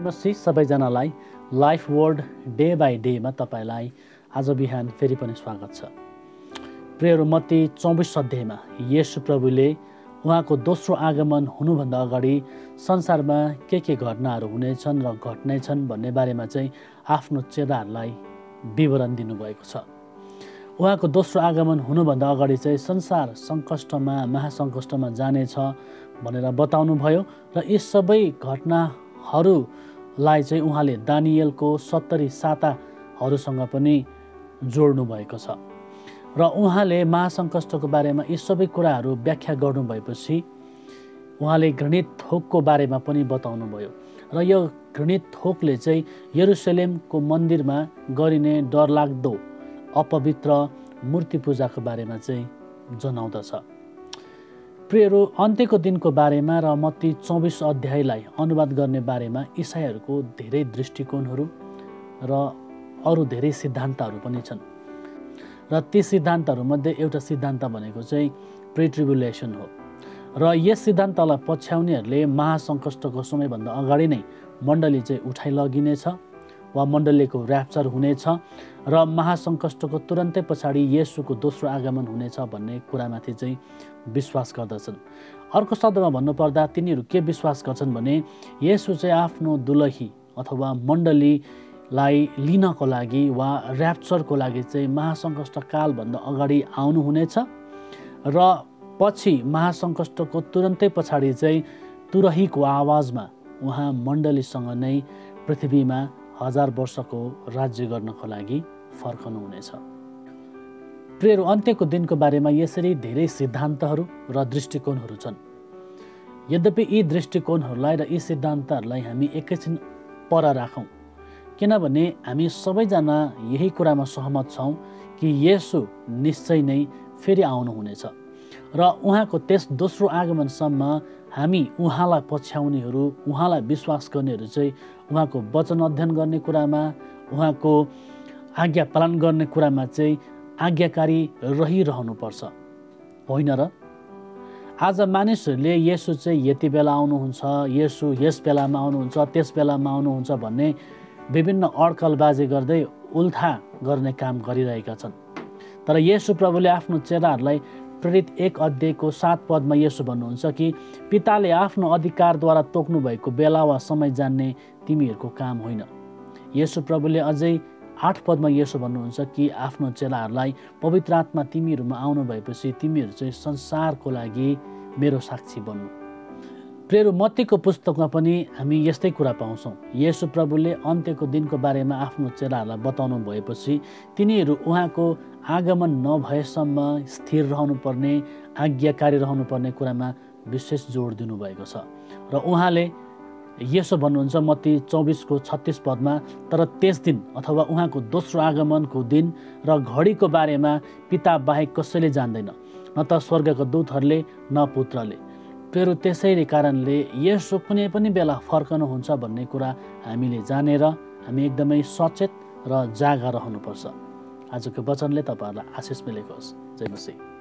नमस्ते सबैजनालाई life word day by डेमा तपाईलाई आज बिहान फेरि पनि स्वागत छ। प्रियहरू, मत्ती 24 अध्यायमा येशू प्रभुले उहाँको दोस्रो आगमन हुनुभन्दा अगाडि संसारमा के घटनाहरू हुनेछन् र घट्नेछन् भन्ने बारेमा चाहिँ आफ्नो चेलाहरूलाई विवरण दिनुभएको छ। उहाँको दोस्रो आगमन हुनुभन्दा अगाडि चाहिँ संसार सङ्कष्टमा महासङ्कष्टमा जानेछ भनेर बताउनुभयो र यी सबै घटनाहरूलाई चाहिँ उहाँले दानिएलको 70 साताहरूसँग पनि जोड्नु भएको छ र उहाँले महासङ्कष्टको बारेमा यी सबै कुराहरू व्याख्या गर्नुभएपछि उहाँले घृणित थोकको बारेमा पनि बताउनुभयो र यो घृणित थोकले चाहिँ यरुशलेमको मन्दिरमा गरिने डरलाग्दो अपवित्र मूर्ति पूजाको बारेमा चाहिँ जनाउँदछ। प्रियहरू, अन्त्यको दिनको बारेमा र मत्ती 24 अध्यायलाई अनुवाद गर्ने बारेमा इसाईहरूको धेरै दृष्टिकोणहरू र अरू धेरै सिद्धान्तहरू पनि छन् र ती सिद्धान्तहरूमध्ये एउटा सिद्धान्त भनेको चाहिँ प्रिट्रिब्युलेसन हो र यस सिद्धान्तलाई पछ्याउनेहरूले महासङ्कष्टको समयभन्दा अगाडि नै मण्डली चाहिँ उठाइ लगिनेछ वा मण्डलीको र्याप्चर हुनेछ र महासङ्कष्टको तुरन्तै पछाडि येशूको दोस्रो आगमन हुनेछ भन्ने कुरामाथि चाहिँ विश्वास गर्दछन्। अर्को शब्दमा भन्नुपर्दा तिनीहरू के विश्वास गर्छन् भने येशू चाहिँ आफ्नो दुलही अथवा मण्डलीलाई लिनको लागि वा र्याप्चरको लागि चाहिँ महासङ्कष्ट कालभन्दा अगाडि आउनुहुनेछ र पछि महासङ्कष्टको तुरन्तै पछाडि चाहिँ तुरहीको आवाजमा उहाँ मण्डलीसँग नै पृथ्वीमा 1000 वर्षको राज्य गर्नको लागि फर्कनुहुनेछ। प्रियहरू, अन्त्यको दिनको बारेमा यसरी धेरै सिद्धान्तहरू र दृष्टिकोणहरू छन्। यद्यपि यी दृष्टिकोणहरूलाई र यी सिद्धान्तहरूलाई हामी एकैछिन पर राखौँ, किनभने हामी सबैजना यही कुरामा सहमत छौँ कि येशू निश्चय नै फेरि आउनुहुनेछ र उहाँको त्यस दोस्रो आगमनसम्म हामी उहाँलाई पछ्याउनेहरू, उहाँलाई विश्वास गर्नेहरू चाहिँ उहाँको वचन अध्ययन गर्ने कुरामा, उहाँको आज्ञा पालन गर्ने कुरामा चाहिँ आज्ञाकारी रहिरहनुपर्छ, होइन र? आज मानिसहरूले येशू चाहिँ यति बेला आउनुहुन्छ, येशू यस बेलामा आउनुहुन्छ, त्यस बेलामा आउनुहुन्छ भन्ने विभिन्न अड्कलबाजी गर्दै उल्था गर्ने काम गरिरहेका छन्। तर येशू प्रभुले आफ्नो चेलाहरूलाई प्रेरित 1 अध्यायको 7 पदमा येशू भन्नुहुन्छ कि पिताले आफ्नो अधिकारद्वारा तोक्नु भएको बेला वा समय जान्ने तिमीहरूको काम होइन। येशू प्रभुले अझै 8 पदमा येशू भन्नुहुन्छ कि आफ्नो चेलाहरूलाई पवित्र आत्मा तिमीहरूमा आउनु भएपछि तिमीहरू चाहिँ संसारको लागि मेरो साक्षी बन्नु। प्रियहरू, मत्तीको पुस्तकमा पनि हामी यस्तै कुरा पाउँछौँ। येशू प्रभुले अन्त्यको दिनको बारेमा आफ्नो चेलाहरूलाई बताउनु भएपछि तिनीहरू उहाँको आगमन नभएसम्म स्थिर रहनुपर्ने, आज्ञाकारी रहनुपर्ने कुरामा विशेष जोड दिनुभएको छ र उहाँले यसो भन्नुहुन्छ मत्ती 24को 36 पदमा, तर त्यस दिन अथवा उहाँको दोस्रो आगमनको दिन र घडीको बारेमा पिता बाहेक कसैले जान्दैन, न त स्वर्गको दूतहरूले न पुत्रले। प्रियहरू, त्यसैले कारणले येशू कुनै पनि बेला फर्कनुहुन्छ भन्ने कुरा हामीले जानेर हामी एकदमै सचेत र जागा रहनुपर्छ। आजको वचनले तपाईँहरूलाई आशिष मिलेको होस्। जय मसीह।